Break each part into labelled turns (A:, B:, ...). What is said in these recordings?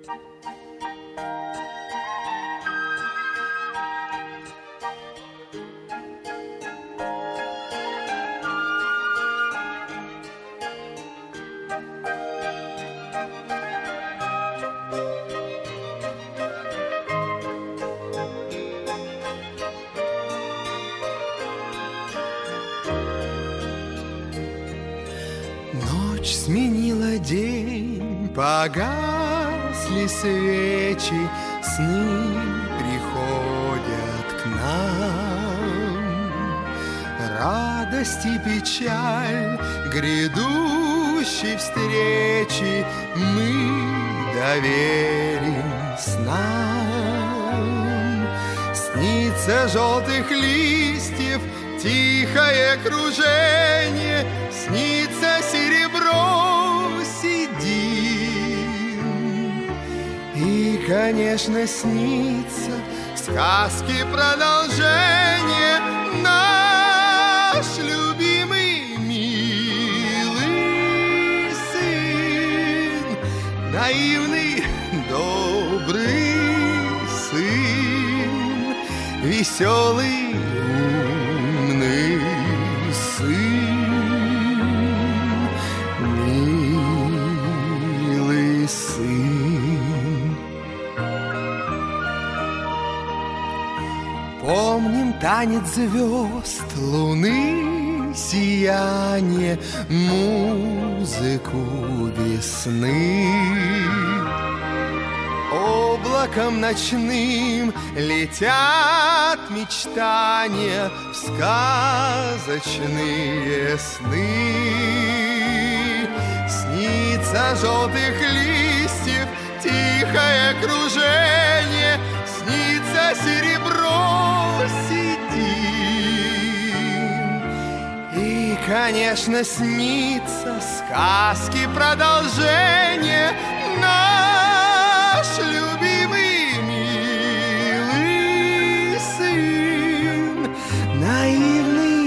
A: Ночь сменила день, погасли свечи, сны приходят к нам. Радость и печаль грядущей встречи мы доверим снам. Снится желтых листьев тихое кружение, снится серебро седин. И, конечно, снится сказки продолжение, наш любимый милый сын, наивный добрый сын, веселый умный сын, милый сын. Помним танец звезд, луны, сияние, музыку весны. Облаком ночным летят мечтания в сказочные сны. Снится желтых листьев тихое кружение, снится серебро седин. И, конечно, снится сказки продолжение, наш любимый милый сын, наивный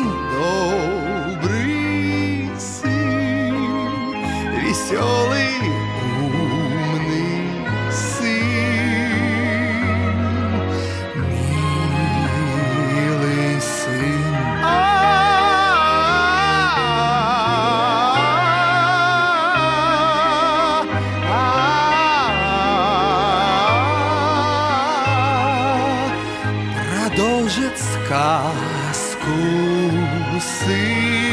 A: добрый сын, веселый умный сын, милый сын. Продолжит сказку сын.